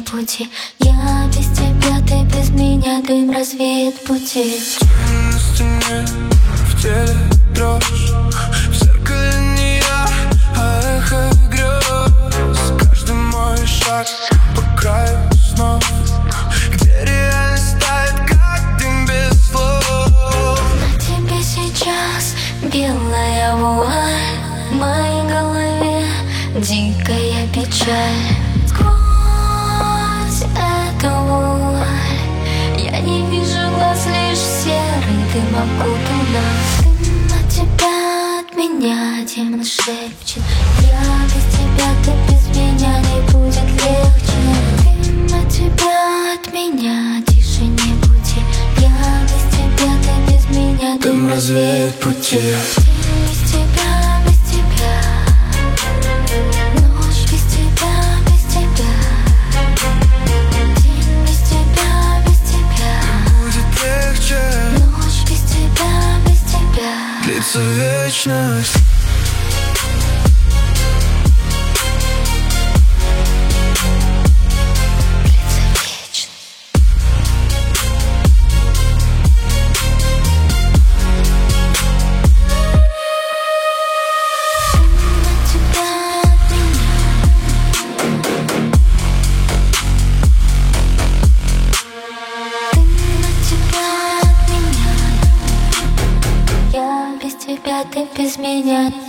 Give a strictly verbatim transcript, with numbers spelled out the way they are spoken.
пути. Я без тебя, ты без меня, дым развеет пути. Тень на стене, в теле дрожь, в зеркале не я, а эхо грез. Каждый мой шаг по краю снов, где реальность тает, как дым без слов. На тебе сейчас белая вуаль, в моей голове дикая печаль. Сквозь эту вуаль я не вижу глаз, лишь серый дым окутал нас. Дым от тебя, от меня демон шепчет: я без тебя, ты без меня, не будет легче. Дым от тебя, от меня, тише не пути. Я без тебя, ты без меня, Дым развеет пути. День без тебя, без тебя, ночь без тебя, без тебя, день без тебя, без тебя, Будет легче, ночь без тебя, без тебя, длится вечность. длится вечно. Дым от тебя, от меня, я без тебя, ты без меня.